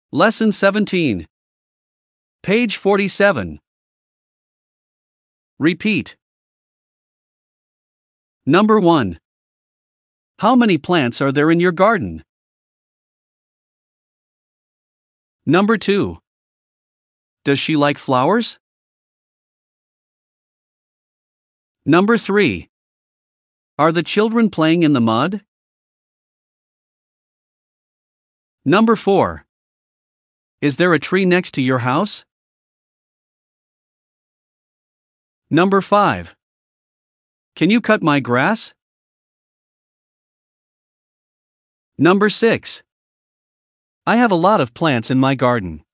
Lesson 17. Page 47. Repeat. Number 1. How many plants are there in your garden? Number 2. Does she like flowers? Number 3. Are the children playing in the mud? Number 4. Is there a tree next to your house? Number 5. Can you cut my grass? Number 6. I have a lot of plants in my garden.